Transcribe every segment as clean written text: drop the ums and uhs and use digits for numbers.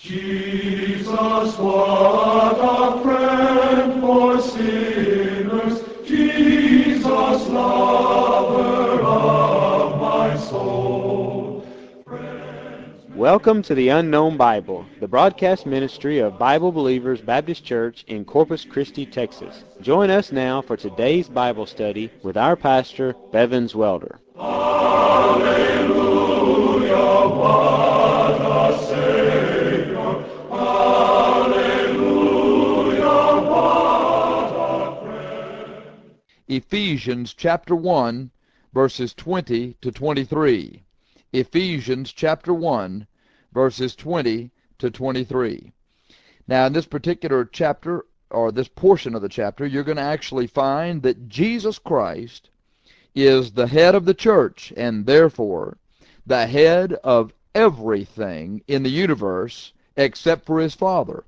Jesus, what a friend for sinners, Jesus, lover of my soul. Welcome to the Unknown Bible, the broadcast ministry of Bible Believers Baptist Church in Corpus Christi, Texas. Join us now for today's Bible study with our pastor, Bevins Welder. Hallelujah, what a Savior. Hallelujah, what a friend. Ephesians chapter 1, verses 20 to 23. Ephesians chapter 1, verses 20 to 23. Now, in this particular chapter, or this portion of the chapter, you're going to actually find that Jesus Christ is the head of the church, and therefore the head of everything in the universe except for his Father,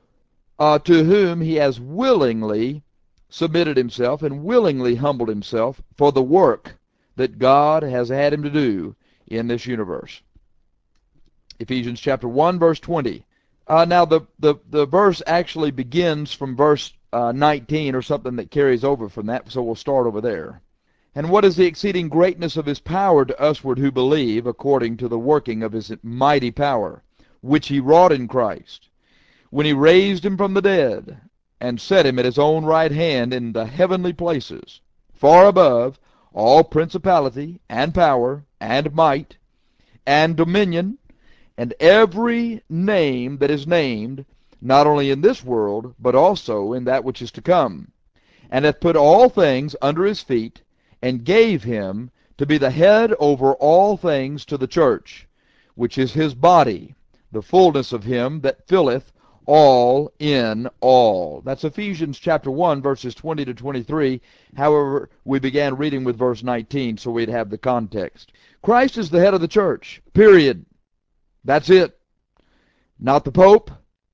to whom he has willingly submitted himself and willingly humbled himself for the work that God has had him to do in this universe. Ephesians chapter 1, verse 20. Now, the verse actually begins from verse 19 or something that carries over from that, so we'll start over there. And what is the exceeding greatness of his power to usward who believe, according to the working of his mighty power, which he wrought in Christ, when he raised him from the dead, and set him at his own right hand in the heavenly places, far above all principality, and power, and might, and dominion, and every name that is named, not only in this world, but also in that which is to come, and hath put all things under his feet, and gave him to be the head over all things to the church, which is his body, the fullness of him that filleth all in all. That's Ephesians chapter 1, verses 20 to 23. However, we began reading with verse 19, so we'd have the context. Christ is the head of the church, period. That's it. Not the Pope,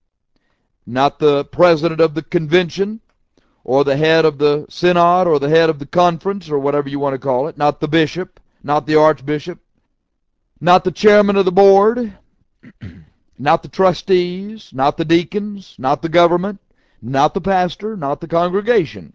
not the president of the convention, or the head of the synod, or the head of the conference, or whatever you want to call it, not the bishop, not the archbishop, not the chairman of the board, not the trustees, not the deacons, not the government, not the pastor, not the congregation.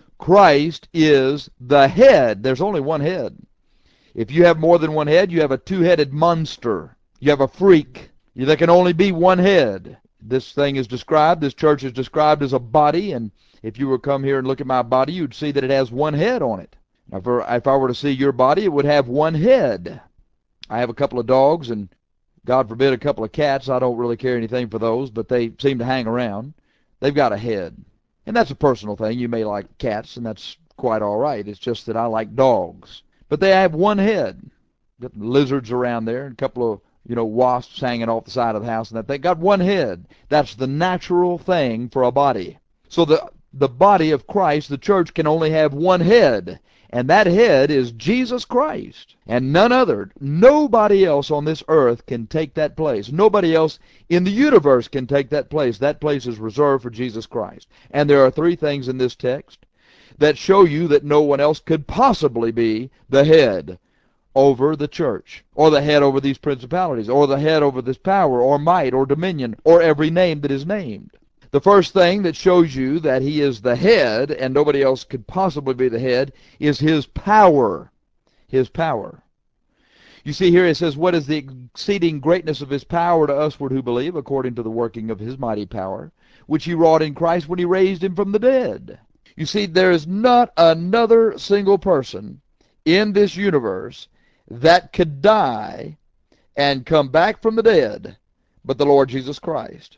Christ is the head. There's only one head. If you have more than one head, you have a two-headed monster. You have a freak. There can only be one head. This thing is described, this church is described as a body, and if you were to come here and look at my body, you'd see that it has one head on it. Now, if I were to see your body, it would have one head. I have a couple of dogs, and God forbid a couple of cats. I don't really care anything for those, but they seem to hang around. They've got a head. And that's a personal thing. You may like cats, and that's quite all right. It's just that I like dogs. But they have one head. Got lizards around there, and a couple of wasps hanging off the side of the house, and that they got one head. That's the natural thing for a body. So the body of Christ, the church, can only have one head, and that head is Jesus Christ, and none other. Nobody else on this earth can take that place. Nobody else in the universe can take that place. That place is reserved for Jesus Christ. And there are three things in this text that show you that no one else could possibly be the head over the church, or the head over these principalities, or the head over this power, or might, or dominion, or every name that is named. The first thing that shows you that he is the head, and nobody else could possibly be the head, is his power. His power. You see here it says, what is the exceeding greatness of his power to usward who believe, according to the working of his mighty power, which he wrought in Christ when he raised him from the dead. You see, there is not another single person in this universe that could die and come back from the dead but the Lord Jesus Christ.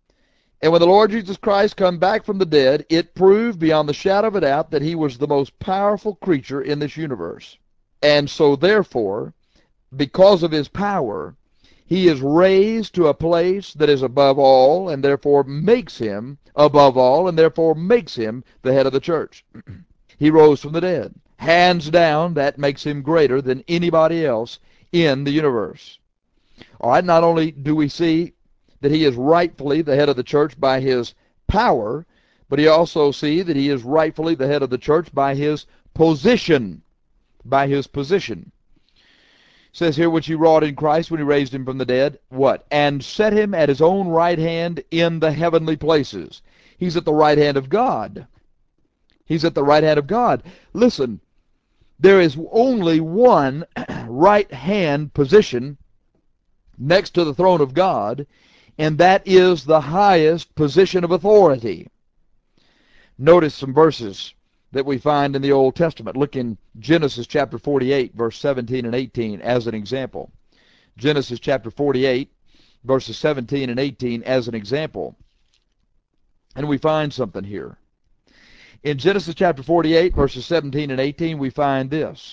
And when the Lord Jesus Christ come back from the dead, it proved beyond the shadow of a doubt that he was the most powerful creature in this universe. And so therefore, because of his power, he is raised to a place that is above all, and therefore makes him above all, and therefore makes him the head of the church. He rose from the dead. Hands down, that makes him greater than anybody else in the universe. All right, not only do we see that he is rightfully the head of the church by his power, but he also see that he is rightfully the head of the church by his position. By his position. says here, which he wrought in Christ when he raised him from the dead. What? And set him at his own right hand in the heavenly places. He's at the right hand of God. He's at the right hand of God. Listen, there is only one right hand position next to the throne of God, and that is the highest position of authority. Notice some verses that we find in the Old Testament. Look in Genesis chapter 48, verse 17 and 18 as an example. Genesis chapter 48, verses 17 and 18 as an example. And we find something here. In Genesis chapter 48, verses 17 and 18, we find this.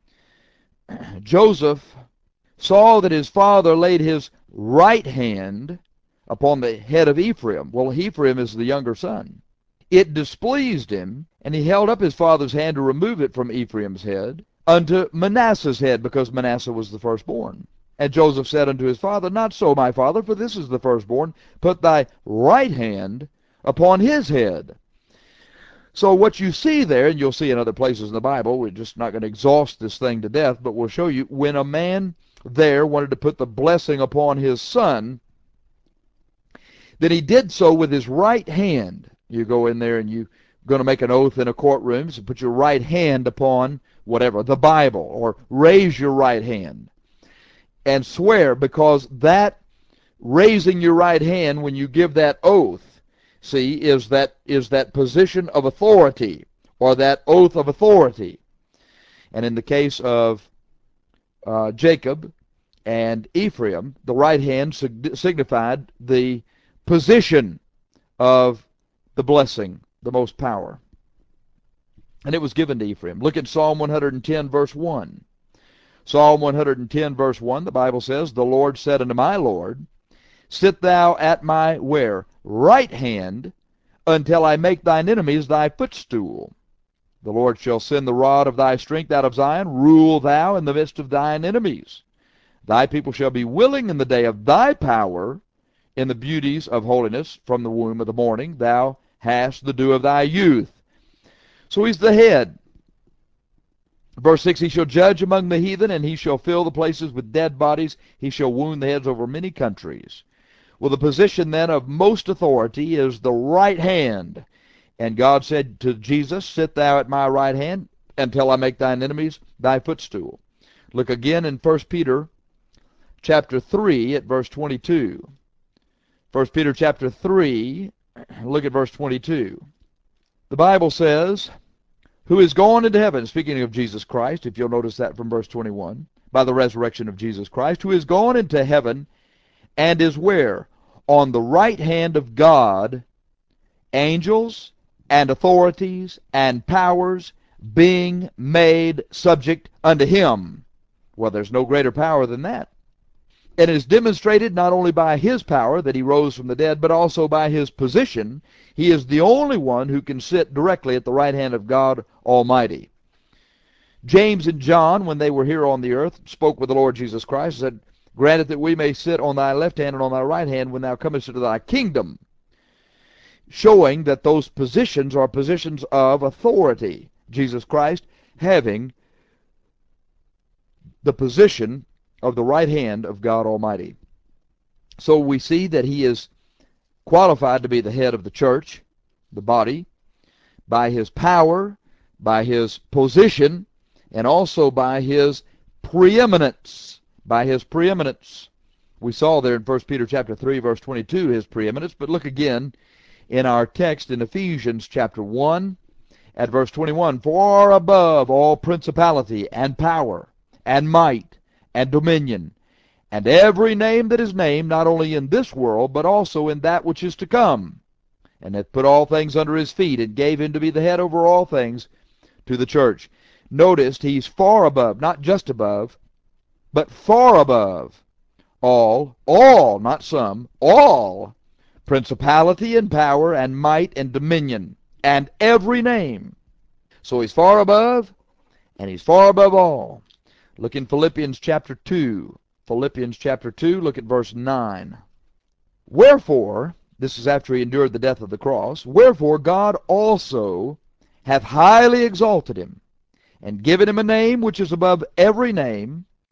Joseph saw that his father laid his right hand upon the head of Ephraim. Well, Ephraim is the younger son. It displeased him, and he held up his father's hand to remove it from Ephraim's head unto Manasseh's head, because Manasseh was the firstborn. And Joseph said unto his father, Not so, my father, for this is the firstborn. Put thy right hand upon his head. So what you see there, and you'll see in other places in the Bible, we're just not going to exhaust this thing to death, but we'll show you, when a man there wanted to put the blessing upon his son, then he did so with his right hand. You go in there and you're going to make an oath in a courtroom, so put your right hand upon whatever, the Bible, or raise your right hand and swear, because that raising your right hand when you give that oath, see, is that position of authority, or that oath of authority. And in the case of Jacob and Ephraim, the right hand signified the position of the blessing, the most power. And it was given to Ephraim. Look at Psalm 110, verse 1. Psalm 110, verse 1, the Bible says, The Lord said unto my Lord, Sit thou at my, where? Right hand, until I make thine enemies thy footstool. The Lord shall send the rod of thy strength out of Zion. Rule thou in the midst of thine enemies. Thy people shall be willing in the day of thy power, in the beauties of holiness. From the womb of the morning thou hast the dew of thy youth. So he's the head. Verse 6, He shall judge among the heathen, and he shall fill the places with dead bodies. He shall wound the heads over many countries. Well, the position then of most authority is the right hand. And God said to Jesus, Sit thou at my right hand until I make thine enemies thy footstool. Look again in 1 Peter chapter 3 at verse 22. 1 Peter chapter 3, look at verse 22. The Bible says, Who is gone into heaven, speaking of Jesus Christ, if you'll notice that from verse 21, by the resurrection of Jesus Christ, who is gone into heaven, and is where? On the right hand of God, angels and authorities and powers being made subject unto him. Well, there's no greater power than that. And it is demonstrated not only by his power that he rose from the dead, but also by his position. He is the only one who can sit directly at the right hand of God Almighty. James and John, when they were here on the earth, spoke with the Lord Jesus Christ, and said, Grant it that we may sit on thy left hand and on thy right hand when thou comest into thy kingdom. Showing that those positions are positions of authority. Jesus Christ having the position of the right hand of God Almighty. So we see that he is qualified to be the head of the church, the body, by his power, by his position, and also by his preeminence. By his preeminence. We saw there in 1 Peter chapter 3, verse 22, his preeminence, but look again in our text in Ephesians chapter 1 at verse 21. For above all principality and power and might and dominion, and every name that is named, not only in this world, but also in that which is to come, and hath put all things under his feet, and gave him to be the head over all things to the church. Notice he's far above, not just above, but far above all, not some, all principality and power and might and dominion, and every name. So he's far above, and he's far above all. Look in Philippians chapter 2. Philippians chapter 2, look at verse 9. Wherefore, this is after he endured the death of the cross, wherefore God also hath highly exalted him, and given him a name which is above every name,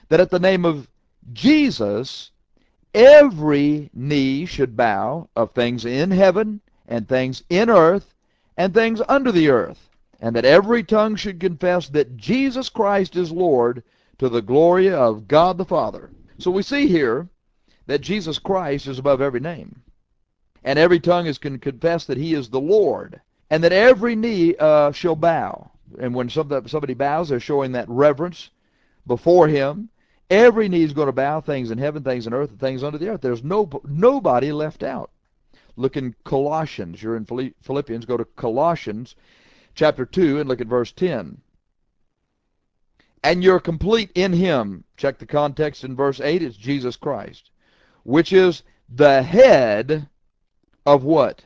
that at the name of Jesus, every knee should bow, of things in heaven and things in earth and things under the earth, and that every tongue should confess that Jesus Christ is Lord, to the glory of God the Father. So we see here that Jesus Christ is above every name, and every tongue is can confess that he is the Lord, and that every knee shall bow. And when somebody bows, they're showing that reverence before him. Every knee is going to bow, things in heaven, things in earth, and things under the earth. There's nobody left out. Look in Colossians. You're in Philippians. Go to Colossians chapter 2 and look at verse 10. And you're complete in him. Check the context in verse 8. It's Jesus Christ, which is the head of what?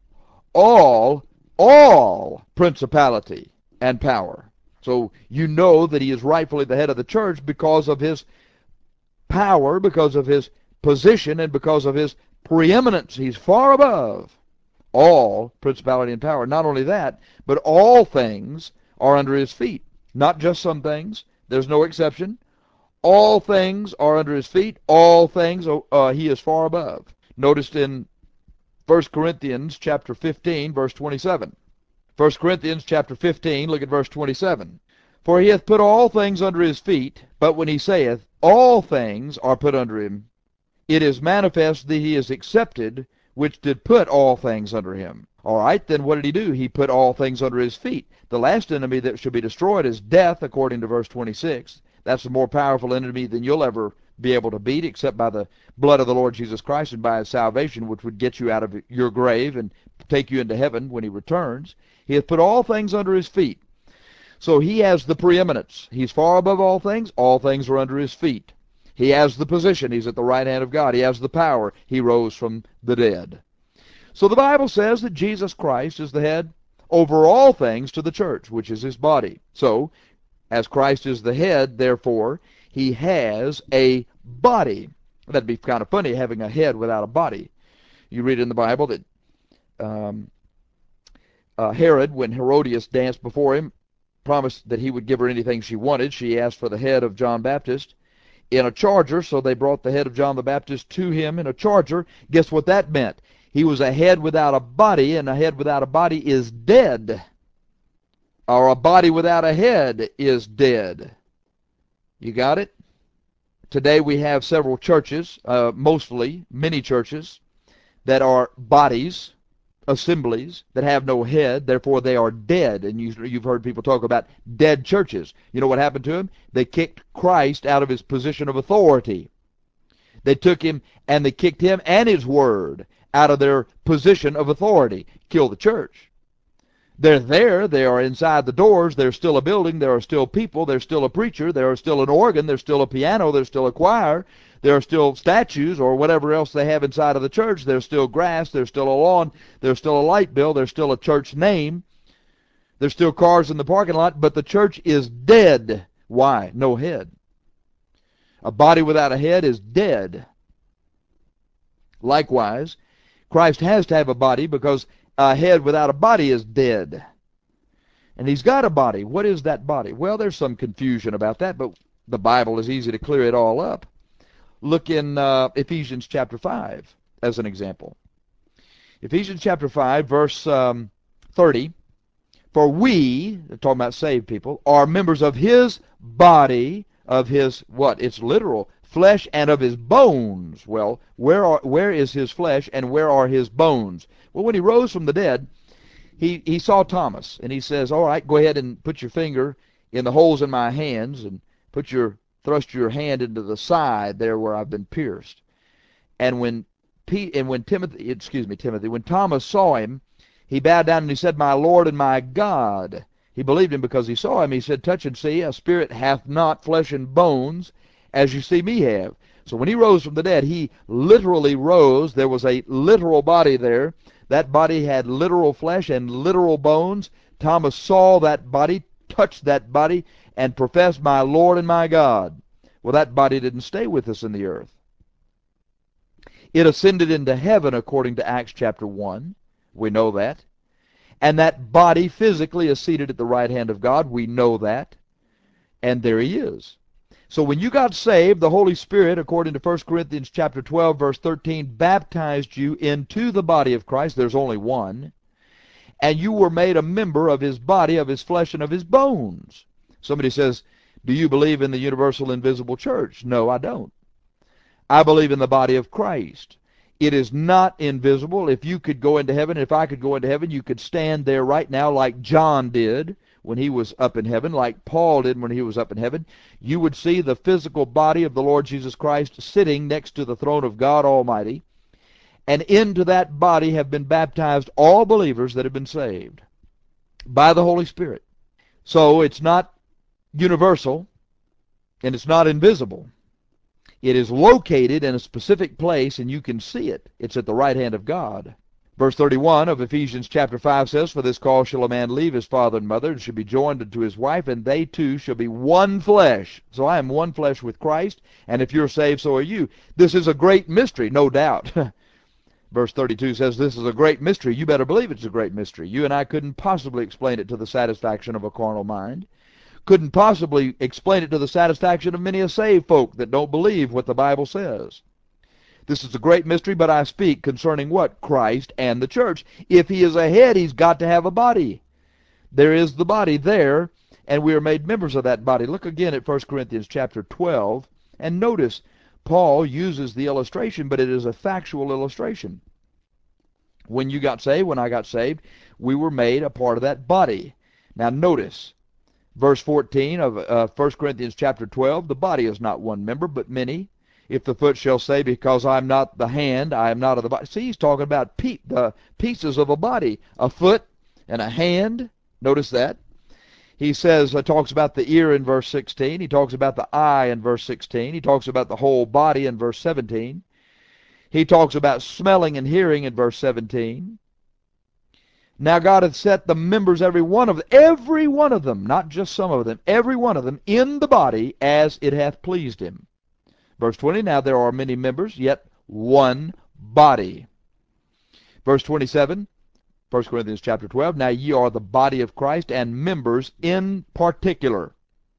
All principality and power. So you know that he is rightfully the head of the church because of his power, because of his position, and because of his preeminence. He's far above all principality and power. Not only that, but all things are under his feet. Not just some things. There's no exception. All things are under his feet. All things he is far above. Noticed in 1 Corinthians chapter 15, verse 27. 1 Corinthians chapter 15, look at verse 27. For he hath put all things under his feet, but when he saith, all things are put under him, it is manifest that he is accepted, which did put all things under him. All right, then what did he do? He put all things under his feet. The last enemy that should be destroyed is death, according to verse 26. That's a more powerful enemy than you'll ever be able to beat, except by the blood of the Lord Jesus Christ and by his salvation, which would get you out of your grave and take you into heaven when he returns. He hath put all things under his feet. So he has the preeminence. He's far above all things. All things are under his feet. He has the position. He's at the right hand of God. He has the power. He rose from the dead. So the Bible says that Jesus Christ is the head over all things to the church, which is his body. So, as Christ is the head, therefore, he has a body. That'd be kind of funny, having a head without a body. You read in the Bible that Herod, when Herodias danced before him, promised that he would give her anything she wanted. She asked for the head of John Baptist in a charger, so they brought the head of John the Baptist to him in a charger. Guess what that meant? He was a head without a body, and a head without a body is dead. Or a body without a head is dead. You got it? Today we have several churches, mostly many churches, that are bodies, assemblies, that have no head, therefore they are dead. And you've heard people talk about dead churches. You know what happened to them? They kicked Christ out of his position of authority. They took him and they kicked him and his word out of their position of authority. Killed the church. They're there, they are inside the doors, there's still a building, there are still people, there's still a preacher, there is still an organ, there's still a piano, there's still a choir, there are still statues or whatever else they have inside of the church, there's still grass, there's still a lawn, there's still a light bill, there's still a church name, there's still cars in the parking lot, but the church is dead. Why? No head. A body without a head is dead. Likewise, Christ has to have a body because a head without a body is dead. And he's got a body. What is that body? Well, there's some confusion about that, but the Bible is easy to clear it all up. Look in Ephesians chapter 5 as an example. Ephesians chapter 5, verse 30. For we, talking about saved people, are members of his body, of his, what? It's literal, flesh and of his bones. Well, where is his flesh and where are his bones? Well, when he rose from the dead, he saw Thomas, and he says, all right, go ahead and put your finger in the holes in my hands and thrust your hand into the side there where I've been pierced. And when Thomas saw him, he bowed down and he said, my Lord and my God. He believed him because he saw him. He said, touch and see, a spirit hath not flesh and bones, as you see me have. So when he rose from the dead, he literally rose. There was a literal body there. That body had literal flesh and literal bones. Thomas saw that body, touched that body, and professed, my Lord and my God. Well, that body didn't stay with us in the earth. It ascended into heaven according to Acts chapter 1. We know that. And that body physically is seated at the right hand of God. We know that. And there he is. So when you got saved, the Holy Spirit, according to 1 Corinthians chapter 12, verse 13, baptized you into the body of Christ. There's only one. And you were made a member of his body, of his flesh, and of his bones. Somebody says, do you believe in the universal invisible church? No, I don't. I believe in the body of Christ. It is not invisible. If you could go into heaven, if I could go into heaven, you could stand there right now like John did when he was up in heaven, like Paul did when he was up in heaven. You would see the physical body of the Lord Jesus Christ sitting next to the throne of God Almighty. And into that body have been baptized all believers that have been saved by the Holy Spirit. So it's not universal, and it's not invisible. It is located in a specific place, and you can see it. It's at the right hand of God. Verse 31 of Ephesians chapter 5 says, for this cause shall a man leave his father and mother, and shall be joined unto his wife, and they two shall be one flesh. So I am one flesh with Christ, and if you're saved, so are you. This is a great mystery, no doubt. Verse 32 says, this is a great mystery. You better believe it's a great mystery. You and I couldn't possibly explain it to the satisfaction of a carnal mind. Couldn't possibly explain it to the satisfaction of many a saved folk that don't believe what the Bible says. This is a great mystery, but I speak concerning what? Christ and the church. If he is a head, he's got to have a body. There is the body there, and we are made members of that body. Look again at 1 Corinthians chapter 12, and notice Paul uses the illustration, but it is a factual illustration. When you got saved, when I got saved, we were made a part of that body. Now notice, verse 14 of 1 Corinthians chapter 12, the body is not one member, but many. If the foot shall say, because I am not the hand, I am not of the body. See, he's talking about the pieces of a body, a foot and a hand. Notice that. He says, talks about the ear in verse 16. He talks about the eye in verse 16. He talks about the whole body in verse 17. He talks about smelling and hearing in verse 17. Now God hath set the members, every one of them, not just some of them, every one of them, in the body as it hath pleased him. Verse 20, now there are many members, yet one body. Verse 27, 1 Corinthians chapter 12, now ye are the body of Christ, and members in particular.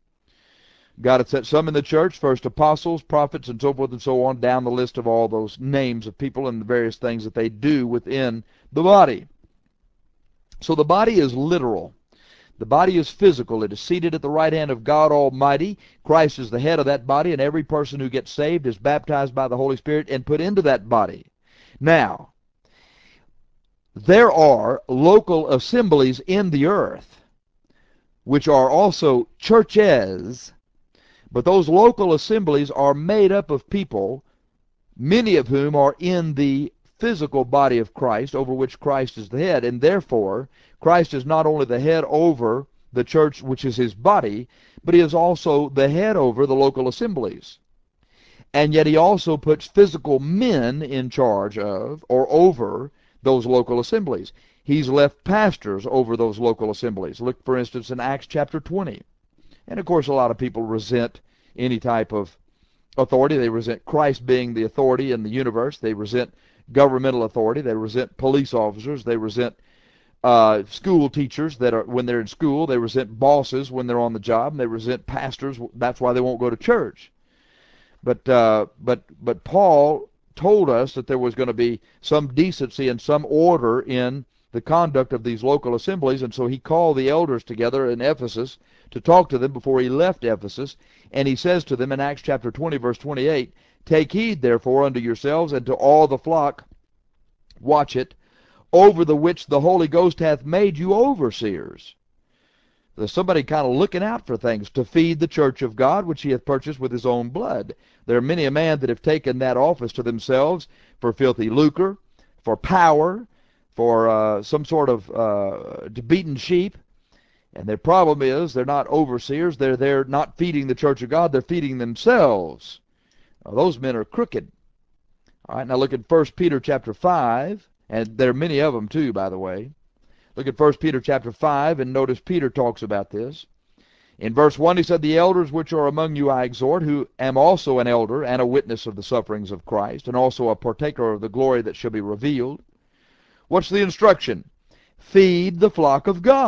God hath set some in the church, first apostles, prophets, and so forth and so on, down the list of all those names of people and the various things that they do within the body. So the body is literal. The body is physical. It is seated at the right hand of God Almighty. Christ is the head of that body, and every person who gets saved is baptized by the Holy Spirit and put into that body. Now, there are local assemblies in the earth, which are also churches, but those local assemblies are made up of people, many of whom are in the physical body of Christ, over which Christ is the head, and therefore Christ is not only the head over the church, which is his body, but he is also the head over the local assemblies. And yet he also puts physical men in charge of or over those local assemblies. He's left pastors over those local assemblies. Look, for instance, in Acts chapter 20. And of course a lot of people resent any type of authority. They resent Christ being the authority in the universe. They resent governmental authority. They resent police officers. They resent school teachers that are when they're in school. They resent bosses when they're on the job. And they resent pastors. That's why they won't go to church. But Paul told us that there was going to be some decency and some order in the conduct of these local assemblies, and so he called the elders together in Ephesus to talk to them before he left Ephesus, and he says to them in Acts chapter 20, verse 28, take heed therefore unto yourselves and to all the flock, watch it, over the which the Holy Ghost hath made you overseers. There's somebody kind of looking out for things to feed the church of God, which he hath purchased with his own blood. There are many a man that have taken that office to themselves for filthy lucre, for power, for some sort of beaten sheep. And their problem is they're not overseers. They're not feeding the church of God. They're feeding themselves. Now, those men are crooked. All right, now look at 1 Peter chapter 5. And there are many of them too, by the way. Look at 1 Peter chapter 5, and notice Peter talks about this. In verse 1 he said, the elders which are among you I exhort, who am also an elder and a witness of the sufferings of Christ, and also a partaker of the glory that shall be revealed. What's the instruction? Feed the flock of God.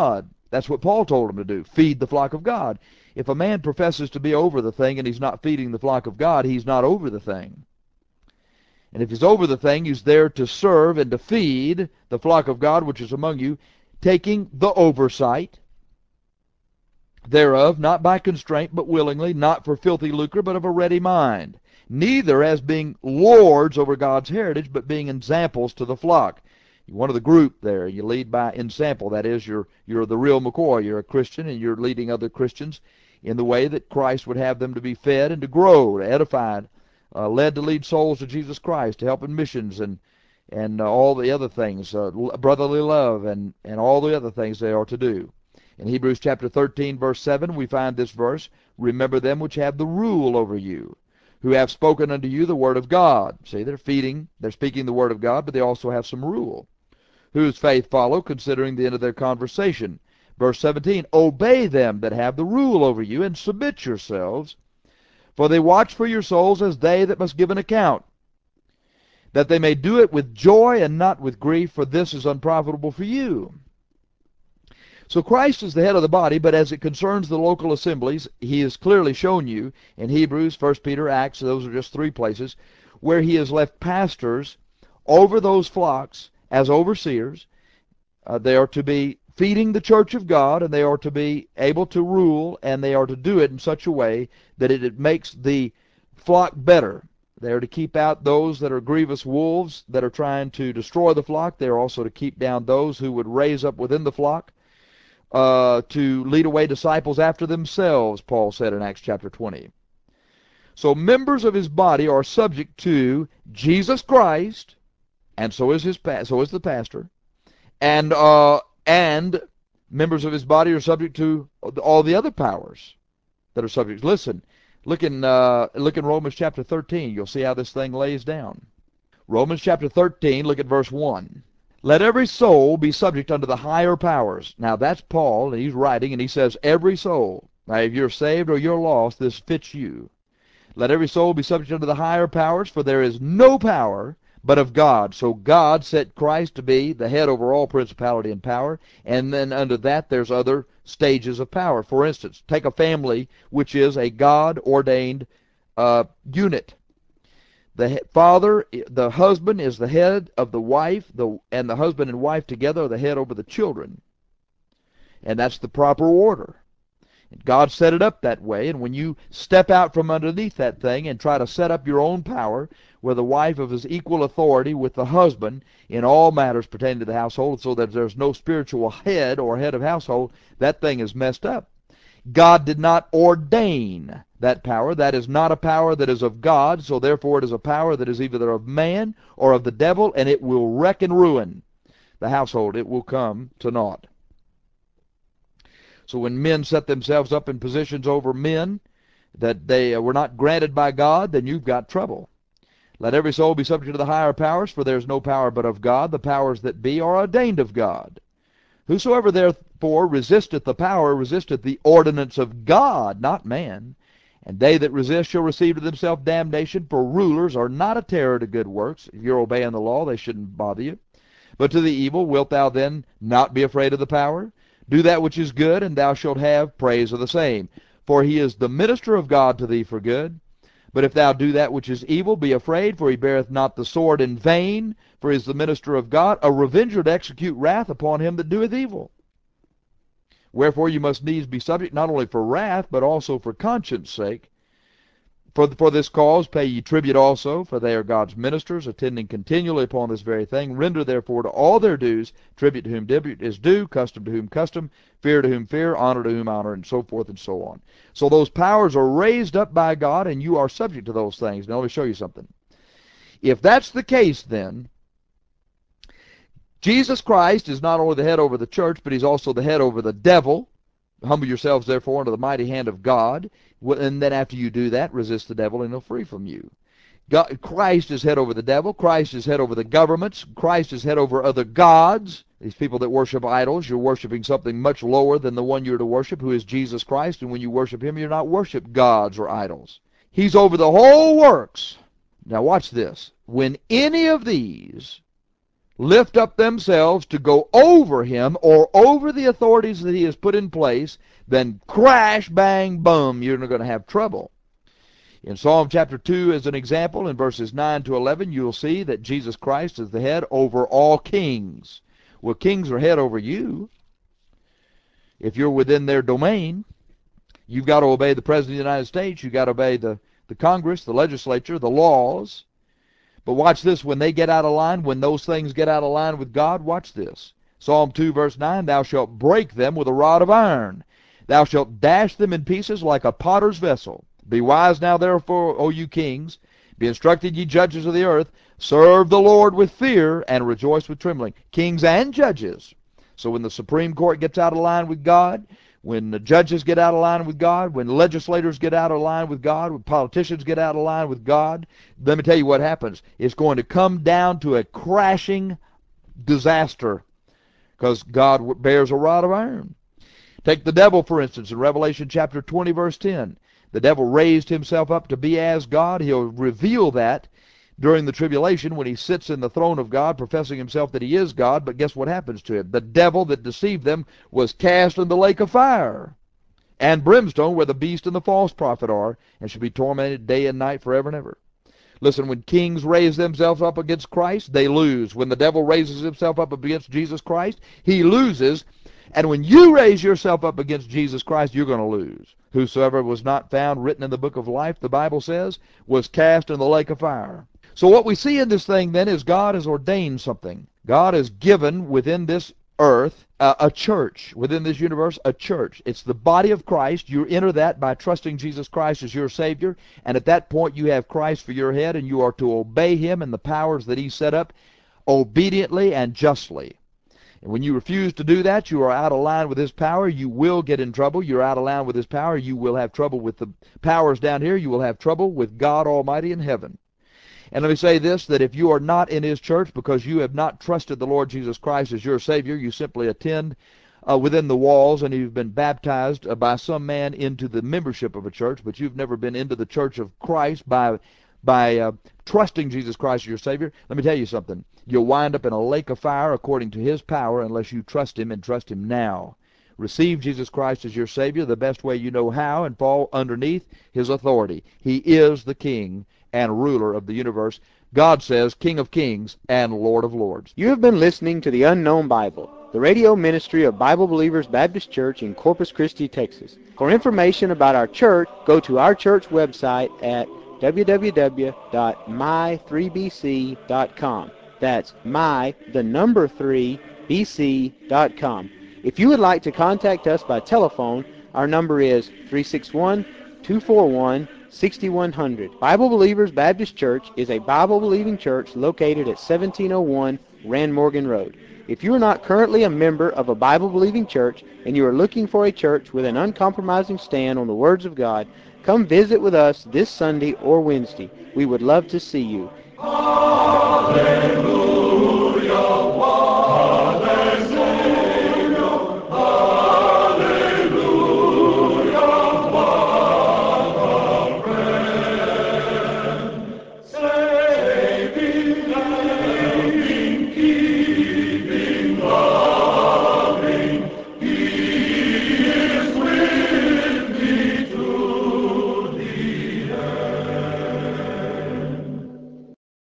That's what Paul told them to do, feed the flock of God. If a man professes to be over the thing and he's not feeding the flock of God, he's not over the thing. And if he's over the thing, he's there to serve and to feed the flock of God which is among you, taking the oversight thereof, not by constraint, but willingly, not for filthy lucre, but of a ready mind. Neither as being lords over God's heritage, but being examples to the flock. You're one of the group there. You lead by example. That is, you're the real McCoy. You're a Christian, and you're leading other Christians in the way that Christ would have them to be fed and to grow, to edify, led to lead souls to Jesus Christ, to help in missions and all the other things, brotherly love, and all the other things they are to do. In Hebrews chapter 13, verse 7, we find this verse, remember them which have the rule over you, who have spoken unto you the word of God. See, they're speaking the word of God, but they also have some rule. Whose faith follow, considering the end of their conversation. Verse 17, obey them that have the rule over you, and submit yourselves, for they watch for your souls as they that must give an account, that they may do it with joy and not with grief, for this is unprofitable for you. So Christ is the head of the body, but as it concerns the local assemblies, he has clearly shown you in Hebrews, 1 Peter, Acts, those are just 3 places, where he has left pastors over those flocks as overseers. They are to be feeding the church of God, and they are to be able to rule, and they are to do it in such a way that it makes the flock better. They are to keep out those that are grievous wolves that are trying to destroy the flock. They are also to keep down those who would raise up within the flock to lead away disciples after themselves, Paul said in Acts chapter 20. So members of his body are subject to Jesus Christ, and so is the pastor, and members of his body are subject to all the other powers that are subject. Listen, look in Romans chapter 13. You'll see how this thing lays down. Romans chapter 13, look at verse 1. Let every soul be subject unto the higher powers. Now that's Paul, and he's writing, and he says every soul. Now if you're saved or you're lost, this fits you. Let every soul be subject unto the higher powers, for there is no power but of God. So God set Christ to be the head over all principality and power, and then under that there's other stages of power. For instance, take a family which is a God-ordained unit. The father, the husband is the head of the wife, and the husband and wife together are the head over the children. And that's the proper order. And God set it up that way, and when you step out from underneath that thing and try to set up your own power, where the wife is equal authority with the husband in all matters pertaining to the household, so that there's no spiritual head or head of household, that thing is messed up. God did not ordain that power. That is not a power that is of God, so therefore it is a power that is either of man or of the devil, and it will wreck and ruin the household. It will come to naught. So when men set themselves up in positions over men that they were not granted by God, then you've got trouble. Let every soul be subject to the higher powers, for there is no power but of God. The powers that be are ordained of God. Whosoever therefore resisteth the power resisteth the ordinance of God, not man. And they that resist shall receive to themselves damnation, for rulers are not a terror to good works. If you're obeying the law, they shouldn't bother you. But to the evil, wilt thou then not be afraid of the power? Do that which is good, and thou shalt have praise of the same. For he is the minister of God to thee for good. But if thou do that which is evil, be afraid, for he beareth not the sword in vain, for he is the minister of God, a revenger to execute wrath upon him that doeth evil. Wherefore you must needs be subject not only for wrath, but also for conscience sake. For this cause pay ye tribute also, for they are God's ministers, attending continually upon this very thing. Render therefore to all their dues, tribute to whom tribute is due, custom to whom custom, fear to whom fear, honor to whom honor, and so forth and so on. So those powers are raised up by God, and you are subject to those things. Now let me show you something. If that's the case, then Jesus Christ is not only the head over the church, but he's also the head over the devil. Humble yourselves, therefore, under the mighty hand of God. And then after you do that, resist the devil, and he'll flee from you. Christ is head over the devil. Christ is head over the governments. Christ is head over other gods. These people that worship idols, you're worshiping something much lower than the one you're to worship, who is Jesus Christ. And when you worship him, you're not worship gods or idols. He's over the whole works. Now watch this. When any of these lift up themselves to go over him or over the authorities that he has put in place, then crash, bang, boom, you're going to have trouble. In Psalm chapter 2, as an example, in verses 9 to 11, you'll see that Jesus Christ is the head over all kings. Well, kings are head over you. If you're within their domain, you've got to obey the President of the United States. You've got to obey the Congress, the legislature, the laws. But watch this. When they get out of line, when those things get out of line with God, watch this. Psalm 2, verse 9, thou shalt break them with a rod of iron. Thou shalt dash them in pieces like a potter's vessel. Be wise now, therefore, O you kings. Be instructed, ye judges of the earth. Serve the Lord with fear and rejoice with trembling. Kings and judges. So when the Supreme Court gets out of line with God, when the judges get out of line with God, when legislators get out of line with God, when politicians get out of line with God, let me tell you what happens. It's going to come down to a crashing disaster because God bears a rod of iron. Take the devil, for instance, in Revelation chapter 20, verse 10. The devil raised himself up to be as God. He'll reveal that during the tribulation when he sits in the throne of God, professing himself that he is God. But guess what happens to him? The devil that deceived them was cast in the lake of fire and brimstone, where the beast and the false prophet are, and shall be tormented day and night forever and ever. Listen, when kings raise themselves up against Christ, they lose. When the devil raises himself up against Jesus Christ, he loses. And when you raise yourself up against Jesus Christ, you're going to lose. Whosoever was not found written in the book of life, the Bible says, was cast in the lake of fire. So what we see in this thing then is God has ordained something. God has given within this earth a church, within this universe a church. It's the body of Christ. You enter that by trusting Jesus Christ as your Savior, and at that point you have Christ for your head, and you are to obey him and the powers that he set up obediently and justly. And when you refuse to do that, you are out of line with his power. You will get in trouble. You're out of line with his power. You will have trouble with the powers down here. You will have trouble with God Almighty in heaven. And let me say this, that if you are not in his church because you have not trusted the Lord Jesus Christ as your Savior, you simply attend within the walls and you've been baptized by some man into the membership of a church, but you've never been into the church of Christ by trusting Jesus Christ as your Savior. Let me tell you something. You'll wind up in a lake of fire according to his power unless you trust him, and trust him now. Receive Jesus Christ as your Savior the best way you know how, and fall underneath his authority. He is the King and ruler of the universe. God says, King of kings and Lord of lords. You have been listening to the Unknown Bible, the radio ministry of Bible Believers Baptist Church in Corpus Christi, Texas. For information about our church, go to our church website at www.my3bc.com. That's my3bc.com. If you would like to contact us by telephone, our number is 361-241-6100. Bible Believers Baptist Church is a Bible-believing church located at 1701 Rand Morgan Road. If you are not currently a member of a Bible-believing church and you are looking for a church with an uncompromising stand on the words of God, come visit with us this Sunday or Wednesday. We would love to see you. Hallelujah.